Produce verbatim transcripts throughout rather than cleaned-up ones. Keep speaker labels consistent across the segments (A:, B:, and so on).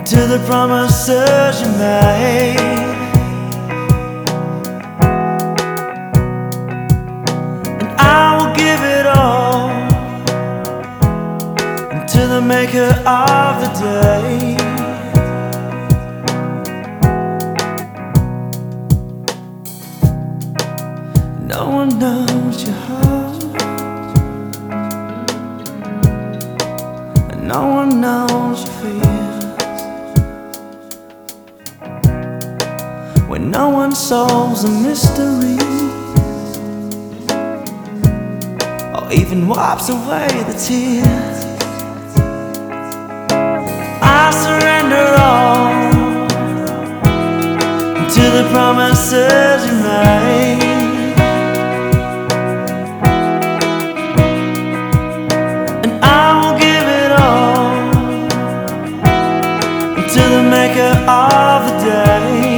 A: to the promises you made. And I will give it all to the maker of the day. No one knows your heart, and no one knows your fears. When no one solves a mystery, or even wipes away the tears, I surrender all to the promises you made. To the maker of the day.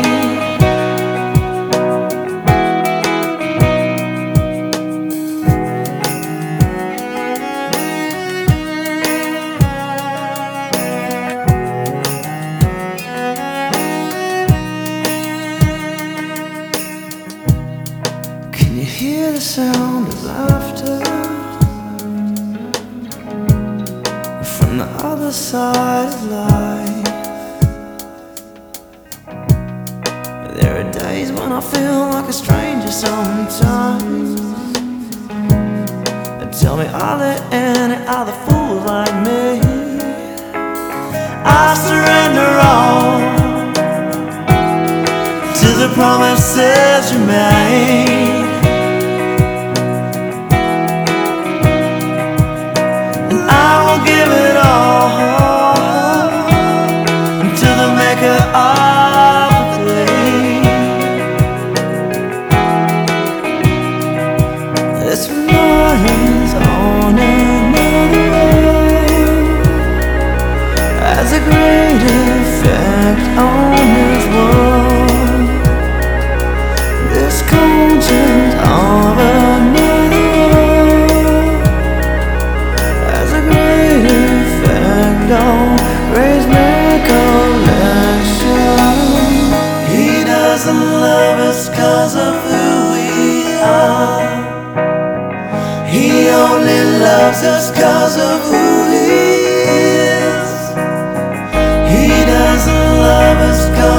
A: Can you hear the sound of laughter from the other side of life? There are days when I feel like a stranger sometimes, and tell me, are there any other fools like me? I surrender all to the promises you made. And I will give it all to the maker of the day. This lies on another road has a great effect on this world. This conscience of another road has a great effect on raised recollection. He doesn't love us cause of who we are. He only loves us cause of who he is. He doesn't love us cause